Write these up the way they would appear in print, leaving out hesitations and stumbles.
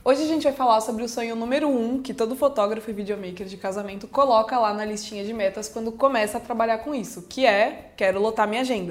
Hoje a gente vai falar sobre o sonho número 1 que todo fotógrafo e videomaker de casamento coloca lá na listinha de metas quando começa a trabalhar com isso, que é: quero lotar minha agenda.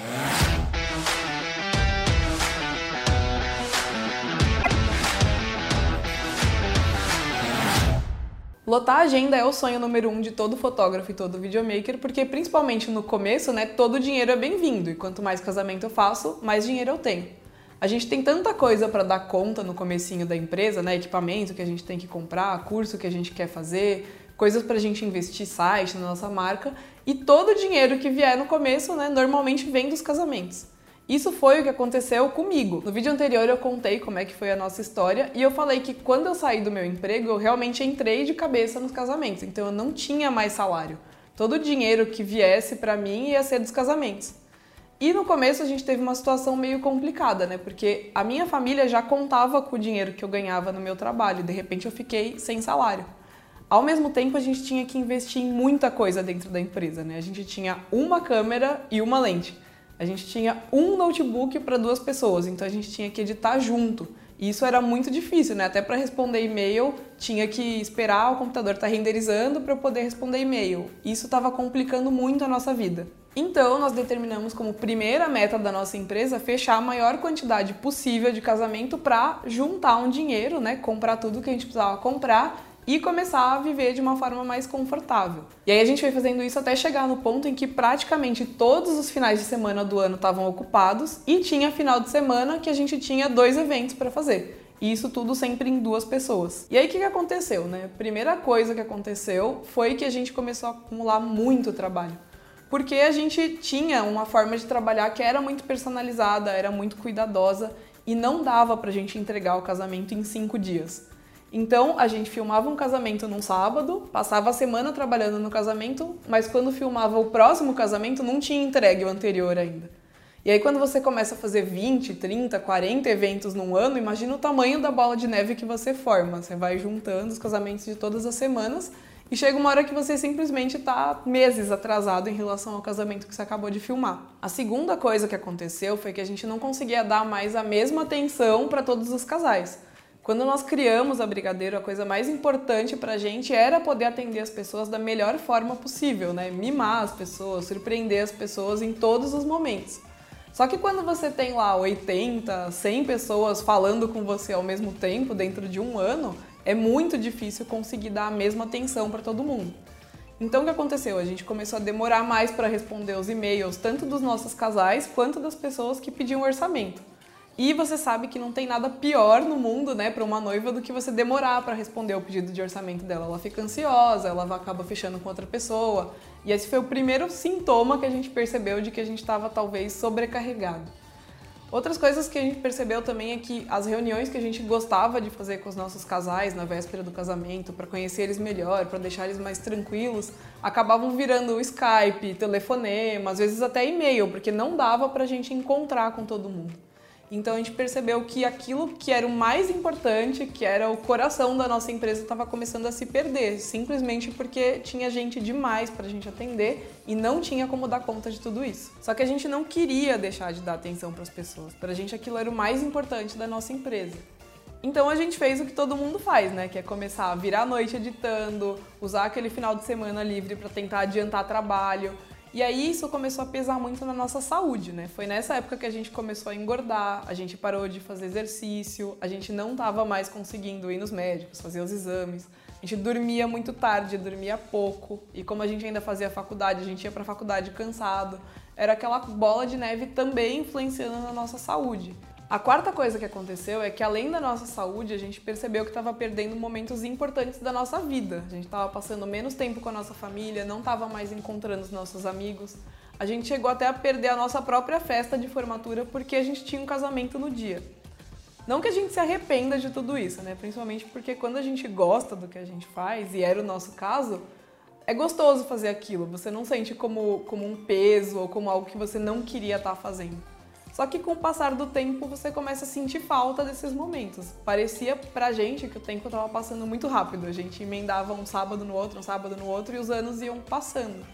Lotar a agenda é o sonho número 1 de todo fotógrafo e todo videomaker, porque principalmente no começo, todo dinheiro é bem-vindo, e quanto mais casamento eu faço, mais dinheiro eu tenho. A gente tem tanta coisa para dar conta no comecinho da empresa, equipamento que a gente tem que comprar, curso que a gente quer fazer, coisas para a gente investir, site na nossa marca, e todo o dinheiro que vier no começo, normalmente vem dos casamentos. Isso foi o que aconteceu comigo. No vídeo anterior eu contei como é que foi a nossa história e eu falei que quando eu saí do meu emprego, eu realmente entrei de cabeça nos casamentos, então eu não tinha mais salário. Todo o dinheiro que viesse para mim ia ser dos casamentos. E no começo a gente teve uma situação meio complicada, porque a minha família já contava com o dinheiro que eu ganhava no meu trabalho e de repente eu fiquei sem salário. Ao mesmo tempo a gente tinha que investir em muita coisa dentro da empresa, A gente tinha uma câmera e uma lente. A gente tinha um notebook para 2 pessoas, então a gente tinha que editar junto. E isso era muito difícil, Até para responder e-mail, tinha que esperar o computador estar renderizando para eu poder responder e-mail. Isso estava complicando muito a nossa vida. Então, nós determinamos como primeira meta da nossa empresa fechar a maior quantidade possível de casamento para juntar um dinheiro, comprar tudo que a gente precisava comprar e começar a viver de uma forma mais confortável. E aí a gente foi fazendo isso até chegar no ponto em que praticamente todos os finais de semana do ano estavam ocupados e tinha final de semana que a gente tinha 2 eventos para fazer. E isso tudo sempre em 2 pessoas. E aí o que aconteceu, A primeira coisa que aconteceu foi que a gente começou a acumular muito trabalho. Porque a gente tinha uma forma de trabalhar que era muito personalizada, era muito cuidadosa e não dava pra gente entregar o casamento em 5 dias. Então, a gente filmava um casamento num sábado, passava a semana trabalhando no casamento, mas quando filmava o próximo casamento não tinha entregue o anterior ainda. E aí quando você começa a fazer 20, 30, 40 eventos num ano, imagina o tamanho da bola de neve que você forma. Você vai juntando os casamentos de todas as semanas e chega uma hora que você simplesmente está meses atrasado em relação ao casamento que você acabou de filmar. A segunda coisa que aconteceu foi que a gente não conseguia dar mais a mesma atenção para todos os casais. Quando nós criamos a Brigadeiro, a coisa mais importante pra gente era poder atender as pessoas da melhor forma possível, Mimar as pessoas, surpreender as pessoas em todos os momentos. Só que quando você tem lá 80, 100 pessoas falando com você ao mesmo tempo dentro de um ano, é muito difícil conseguir dar a mesma atenção para todo mundo. Então o que aconteceu? A gente começou a demorar mais para responder os e-mails, tanto dos nossos casais quanto das pessoas que pediam orçamento. E você sabe que não tem nada pior no mundo, para uma noiva do que você demorar para responder o pedido de orçamento dela. Ela fica ansiosa, ela acaba fechando com outra pessoa. E esse foi o primeiro sintoma que a gente percebeu de que a gente estava talvez sobrecarregado. Outras coisas que a gente percebeu também é que as reuniões que a gente gostava de fazer com os nossos casais na véspera do casamento, para conhecer eles melhor, para deixar eles mais tranquilos, acabavam virando Skype, telefonema, às vezes até e-mail, porque não dava para a gente encontrar com todo mundo. Então a gente percebeu que aquilo que era o mais importante, que era o coração da nossa empresa, estava começando a se perder, simplesmente porque tinha gente demais para a gente atender e não tinha como dar conta de tudo isso. Só que a gente não queria deixar de dar atenção para as pessoas, para a gente aquilo era o mais importante da nossa empresa. Então a gente fez o que todo mundo faz, que é começar a virar a noite editando, usar aquele final de semana livre para tentar adiantar trabalho. E aí isso começou a pesar muito na nossa saúde, Foi nessa época que a gente começou a engordar, a gente parou de fazer exercício, a gente não estava mais conseguindo ir nos médicos, fazer os exames. A gente dormia muito tarde, dormia pouco. E como a gente ainda fazia faculdade, a gente ia para a faculdade cansado. Era aquela bola de neve também influenciando na nossa saúde. A quarta coisa que aconteceu é que, além da nossa saúde, a gente percebeu que estava perdendo momentos importantes da nossa vida. A gente estava passando menos tempo com a nossa família, não estava mais encontrando os nossos amigos. A gente chegou até a perder a nossa própria festa de formatura porque a gente tinha um casamento no dia. Não que a gente se arrependa de tudo isso, Principalmente porque quando a gente gosta do que a gente faz, e era o nosso caso, é gostoso fazer aquilo. Você não sente como um peso ou como algo que você não queria estar fazendo. Só que com o passar do tempo você começa a sentir falta desses momentos. Parecia pra gente que o tempo estava passando muito rápido. A gente emendava um sábado no outro e os anos iam passando.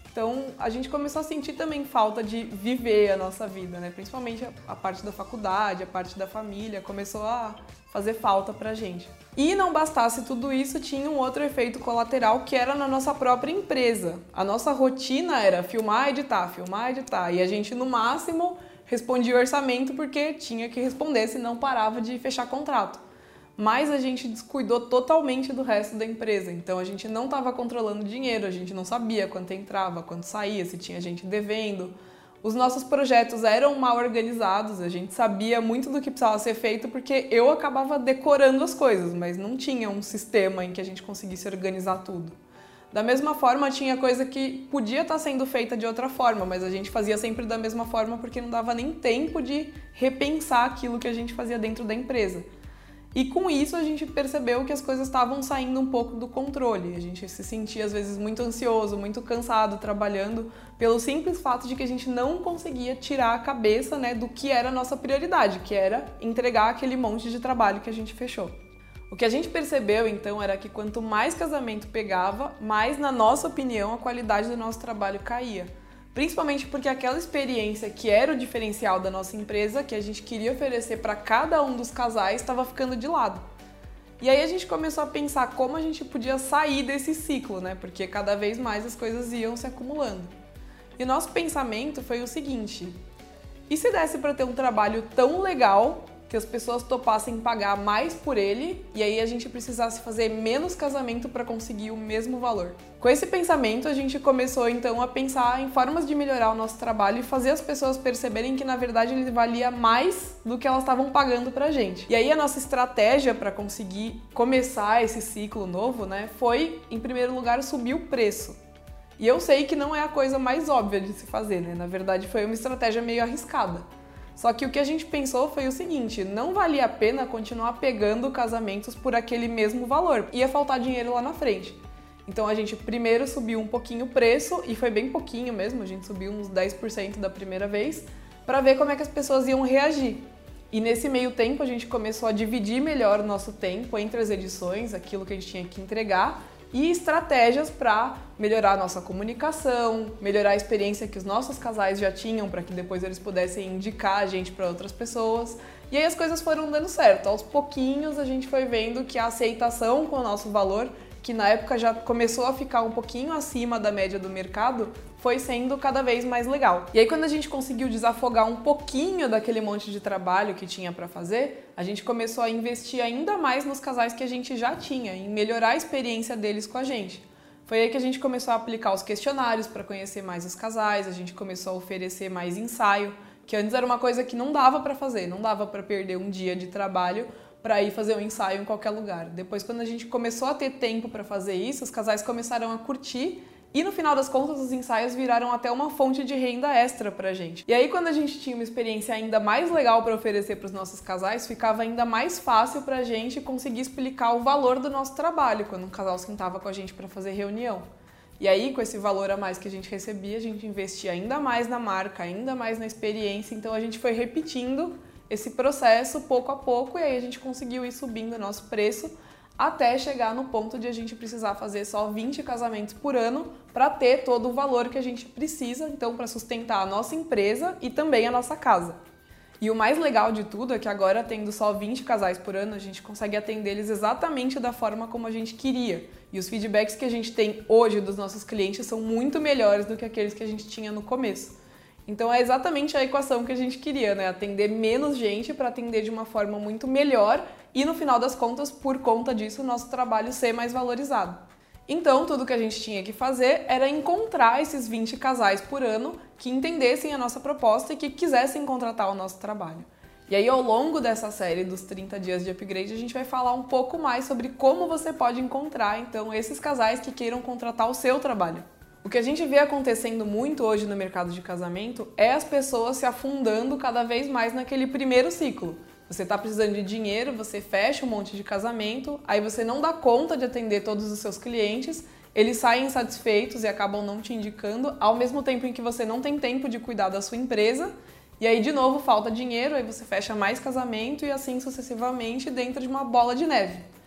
Então, a gente começou a sentir também falta de viver a nossa vida, né? Principalmente a parte da faculdade, a parte da família, começou a fazer falta pra gente. E não bastasse tudo isso, tinha um outro efeito colateral que era na nossa própria empresa. A nossa rotina era filmar, editar, e a gente, no máximo, respondia o orçamento porque tinha que responder, senão parava de fechar contrato. Mas a gente descuidou totalmente do resto da empresa, então a gente não estava controlando dinheiro, a gente não sabia quanto entrava, quanto saía, se tinha gente devendo. Os nossos projetos eram mal organizados, a gente sabia muito do que precisava ser feito porque eu acabava decorando as coisas, mas não tinha um sistema em que a gente conseguisse organizar tudo. Da mesma forma, tinha coisa que podia estar sendo feita de outra forma, mas a gente fazia sempre da mesma forma porque não dava nem tempo de repensar aquilo que a gente fazia dentro da empresa. E com isso a gente percebeu que as coisas estavam saindo um pouco do controle. A gente se sentia às vezes muito ansioso, muito cansado trabalhando, pelo simples fato de que a gente não conseguia tirar a cabeça, né, do que era a nossa prioridade, que era entregar aquele monte de trabalho que a gente fechou. O que a gente percebeu então era que quanto mais casamento pegava, mais, na nossa opinião, a qualidade do nosso trabalho caía. Principalmente porque aquela experiência que era o diferencial da nossa empresa, que a gente queria oferecer para cada um dos casais, estava ficando de lado. E aí a gente começou a pensar como a gente podia sair desse ciclo, né? Porque cada vez mais as coisas iam se acumulando. E o nosso pensamento foi o seguinte: e se desse para ter um trabalho tão legal que as pessoas topassem pagar mais por ele e aí a gente precisasse fazer menos casamento para conseguir o mesmo valor? Com esse pensamento, a gente começou então a pensar em formas de melhorar o nosso trabalho e fazer as pessoas perceberem que na verdade ele valia mais do que elas estavam pagando pra gente. E aí a nossa estratégia para conseguir começar esse ciclo novo, né, foi, em primeiro lugar, subir o preço. E eu sei que não é a coisa mais óbvia de se fazer, né? Na verdade, foi uma estratégia meio arriscada. Só que o que a gente pensou foi o seguinte: não valia a pena continuar pegando casamentos por aquele mesmo valor. Ia faltar dinheiro lá na frente. Então a gente primeiro subiu um pouquinho o preço, e foi bem pouquinho mesmo, a gente subiu uns 10% da primeira vez, para ver como é que as pessoas iam reagir. E nesse meio tempo a gente começou a dividir melhor o nosso tempo entre as edições, aquilo que a gente tinha que entregar, e estratégias para melhorar a nossa comunicação, melhorar a experiência que os nossos casais já tinham para que depois eles pudessem indicar a gente para outras pessoas. E aí as coisas foram dando certo. Aos pouquinhos a gente foi vendo que a aceitação com o nosso valor, que na época já começou a ficar um pouquinho acima da média do mercado, foi sendo cada vez mais legal. E aí quando a gente conseguiu desafogar um pouquinho daquele monte de trabalho que tinha para fazer, a gente começou a investir ainda mais nos casais que a gente já tinha, em melhorar a experiência deles com a gente. Foi aí que a gente começou a aplicar os questionários para conhecer mais os casais, a gente começou a oferecer mais ensaio, que antes era uma coisa que não dava para fazer, não dava para perder um dia de trabalho para ir fazer um ensaio em qualquer lugar. Depois, quando a gente começou a ter tempo para fazer isso, os casais começaram a curtir e, no final das contas, os ensaios viraram até uma fonte de renda extra pra gente. E aí, quando a gente tinha uma experiência ainda mais legal para oferecer para os nossos casais, ficava ainda mais fácil pra gente conseguir explicar o valor do nosso trabalho quando um casal sentava com a gente para fazer reunião. E aí, com esse valor a mais que a gente recebia, a gente investia ainda mais na marca, ainda mais na experiência, então a gente foi repetindo esse processo pouco a pouco, e aí a gente conseguiu ir subindo o nosso preço até chegar no ponto de a gente precisar fazer só 20 casamentos por ano para ter todo o valor que a gente precisa, então, para sustentar a nossa empresa e também a nossa casa. E o mais legal de tudo é que agora, tendo só 20 casais por ano, a gente consegue atender eles exatamente da forma como a gente queria. E os feedbacks que a gente tem hoje dos nossos clientes são muito melhores do que aqueles que a gente tinha no começo. Então é exatamente a equação que a gente queria, né? Atender menos gente para atender de uma forma muito melhor e, no final das contas, por conta disso, o nosso trabalho ser mais valorizado. Então, tudo que a gente tinha que fazer era encontrar esses 20 casais por ano que entendessem a nossa proposta e que quisessem contratar o nosso trabalho. E aí, ao longo dessa série dos 30 dias de upgrade, a gente vai falar um pouco mais sobre como você pode encontrar, então, esses casais que queiram contratar o seu trabalho. O que a gente vê acontecendo muito hoje no mercado de casamento é as pessoas se afundando cada vez mais naquele primeiro ciclo. Você está precisando de dinheiro, você fecha um monte de casamento, aí você não dá conta de atender todos os seus clientes, eles saem insatisfeitos e acabam não te indicando, ao mesmo tempo em que você não tem tempo de cuidar da sua empresa, e aí de novo falta dinheiro, aí você fecha mais casamento e assim sucessivamente dentro de uma bola de neve.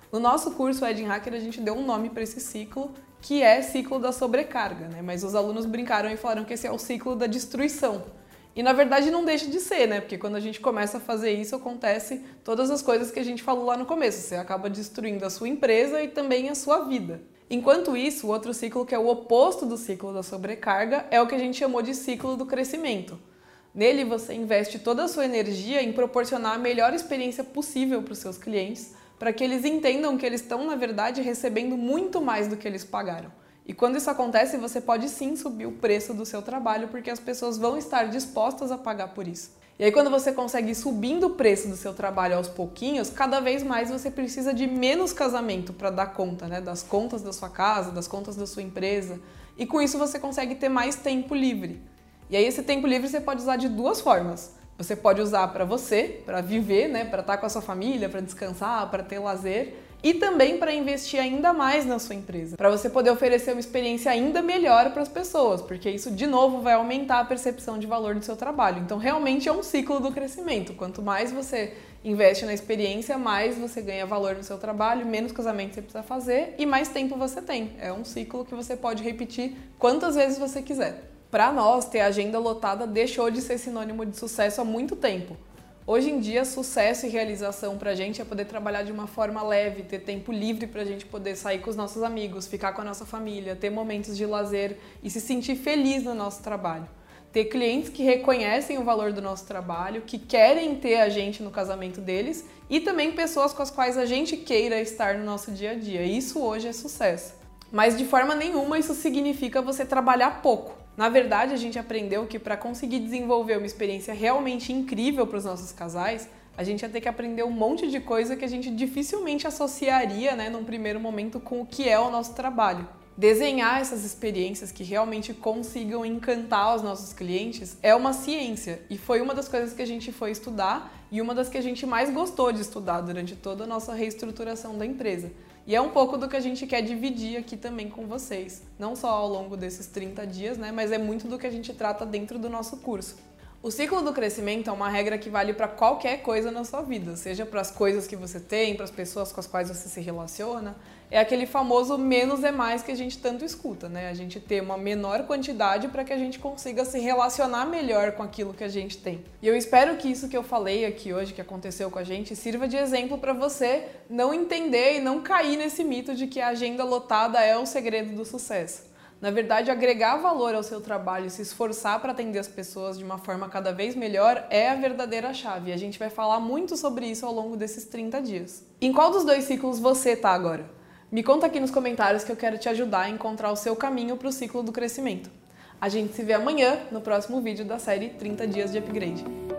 No nosso curso Ed Hacker, a gente deu um nome para esse ciclo, que é ciclo da sobrecarga, né? Mas os alunos brincaram e falaram que esse é o ciclo da destruição. E na verdade não deixa de ser, né? Porque quando a gente começa a fazer isso, acontece todas as coisas que a gente falou lá no começo. Você acaba destruindo a sua empresa e também a sua vida. Enquanto isso, o outro ciclo, que é o oposto do ciclo da sobrecarga, é o que a gente chamou de ciclo do crescimento. Nele, você investe toda a sua energia em proporcionar a melhor experiência possível para os seus clientes, para que eles entendam que eles estão, na verdade, recebendo muito mais do que eles pagaram. E quando isso acontece, você pode sim subir o preço do seu trabalho, porque as pessoas vão estar dispostas a pagar por isso. E aí, quando você consegue ir subindo o preço do seu trabalho aos pouquinhos, cada vez mais você precisa de menos casamento para dar conta, né? Das contas da sua casa, das contas da sua empresa. E com isso você consegue ter mais tempo livre. E aí esse tempo livre você pode usar de duas formas. Você pode usar para você, para viver, né? Para estar com a sua família, para descansar, para ter lazer. E também para investir ainda mais na sua empresa, para você poder oferecer uma experiência ainda melhor para as pessoas, porque isso, de novo, vai aumentar a percepção de valor do seu trabalho. Então, realmente é um ciclo do crescimento. Quanto mais você investe na experiência, mais você ganha valor no seu trabalho, menos casamento você precisa fazer e mais tempo você tem. É um ciclo que você pode repetir quantas vezes você quiser. Para nós, ter a agenda lotada deixou de ser sinônimo de sucesso há muito tempo. Hoje em dia, sucesso e realização pra gente é poder trabalhar de uma forma leve, ter tempo livre pra gente poder sair com os nossos amigos, ficar com a nossa família, ter momentos de lazer e se sentir feliz no nosso trabalho. Ter clientes que reconhecem o valor do nosso trabalho, que querem ter a gente no casamento deles e também pessoas com as quais a gente queira estar no nosso dia a dia. Isso hoje é sucesso. Mas de forma nenhuma isso significa você trabalhar pouco. Na verdade, a gente aprendeu que para conseguir desenvolver uma experiência realmente incrível para os nossos casais, a gente ia ter que aprender um monte de coisa que a gente dificilmente associaria, né, num primeiro momento com o que é o nosso trabalho. Desenhar essas experiências que realmente consigam encantar os nossos clientes é uma ciência e foi uma das coisas que a gente foi estudar e uma das que a gente mais gostou de estudar durante toda a nossa reestruturação da empresa. E é um pouco do que a gente quer dividir aqui também com vocês, não só ao longo desses 30 dias, né, mas é muito do que a gente trata dentro do nosso curso. O ciclo do crescimento é uma regra que vale para qualquer coisa na sua vida, seja para as coisas que você tem, para as pessoas com as quais você se relaciona. É aquele famoso menos é mais que a gente tanto escuta, né? A gente ter uma menor quantidade para que a gente consiga se relacionar melhor com aquilo que a gente tem. E eu espero que isso que eu falei aqui hoje, que aconteceu com a gente, sirva de exemplo para você não entender e não cair nesse mito de que a agenda lotada é o segredo do sucesso. Na verdade, agregar valor ao seu trabalho e se esforçar para atender as pessoas de uma forma cada vez melhor é a verdadeira chave. E a gente vai falar muito sobre isso ao longo desses 30 dias. Em qual dos dois ciclos você está agora? Me conta aqui nos comentários que eu quero te ajudar a encontrar o seu caminho para o ciclo do crescimento. A gente se vê amanhã no próximo vídeo da série 30 Dias de Upgrade.